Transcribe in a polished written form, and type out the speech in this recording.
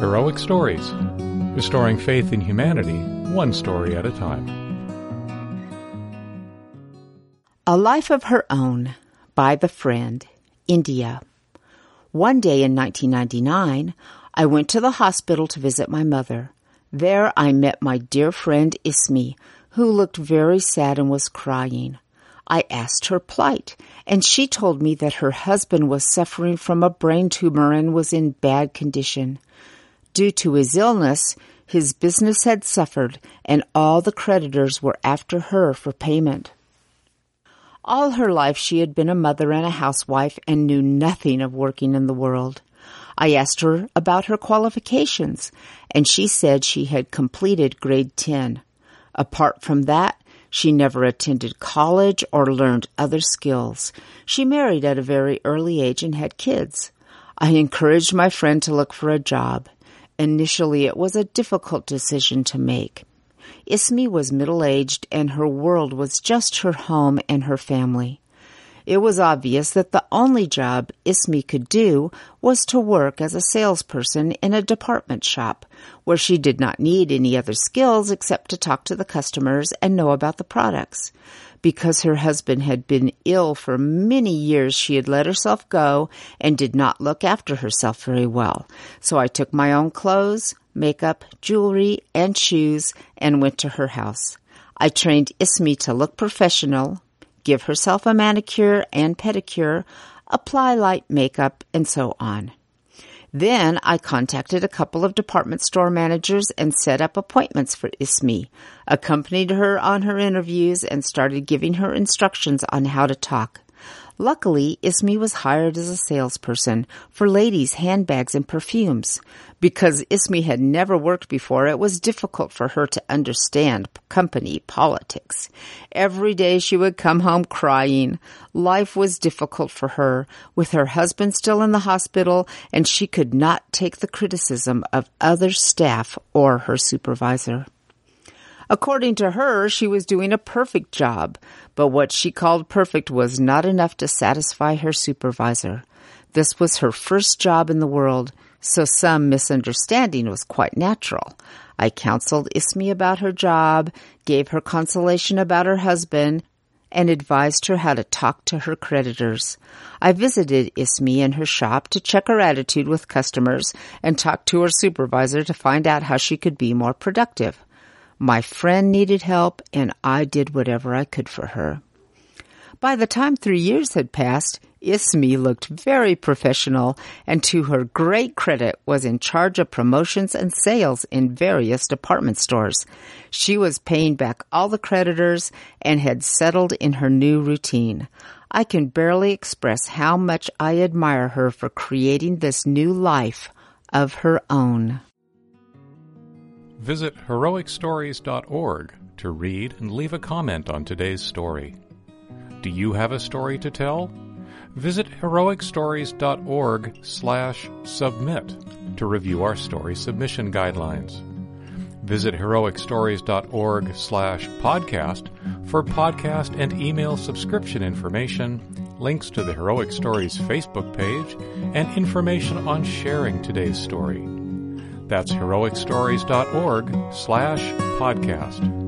Heroic Stories, restoring faith in humanity, one story at a time. A Life of Her Own by The Friend, India. One day in 1999, I went to the hospital to visit my mother. There I met my dear friend Ismi, who looked very sad and was crying. I asked her plight, and she told me that her husband was suffering from a brain tumor and was in bad condition. Due to his illness, his business had suffered, and all the creditors were after her for payment. All her life she had been a mother and a housewife and knew nothing of working in the world. I asked her about her qualifications, and she said she had completed grade 10. Apart from that, she never attended college or learned other skills. She married at a very early age and had kids. I encouraged my friend to look for a job. Initially, it was a difficult decision to make. Ismi was middle-aged, and her world was just her home and her family. It was obvious that the only job Ismi could do was to work as a salesperson in a department shop, where she did not need any other skills except to talk to the customers and know about the products. Because her husband had been ill for many years, she had let herself go and did not look after herself very well. So I took my own clothes, makeup, jewelry, and shoes and went to her house. I trained Ismi to look professional, give herself a manicure and pedicure, apply light makeup, and so on. Then I contacted a couple of department store managers and set up appointments for Ismi, accompanied her on her interviews, and started giving her instructions on how to talk. Luckily, Ismi was hired as a salesperson for ladies' handbags and perfumes. Because Ismi had never worked before, it was difficult for her to understand company politics. Every day she would come home crying. Life was difficult for her, with her husband still in the hospital, and she could not take the criticism of other staff or her supervisor. According to her, she was doing a perfect job, but what she called perfect was not enough to satisfy her supervisor. This was her first job in the world, so some misunderstanding was quite natural. I counseled Ismi about her job, gave her consolation about her husband, and advised her how to talk to her creditors. I visited Ismi in her shop to check her attitude with customers and talked to her supervisor to find out how she could be more productive. My friend needed help, and I did whatever I could for her. By the time 3 years had passed, Ismi looked very professional, and to her great credit was in charge of promotions and sales in various department stores. She was paying back all the creditors and had settled in her new routine. I can barely express how much I admire her for creating this new life of her own. Visit heroicstories.org to read and leave a comment on today's story. Do you have a story to tell? Visit heroicstories.org/submit to review our story submission guidelines. Visit heroicstories.org/podcast for podcast and email subscription information, links to the Heroic Stories Facebook page, and information on sharing today's story. That's heroicstories.org/podcast.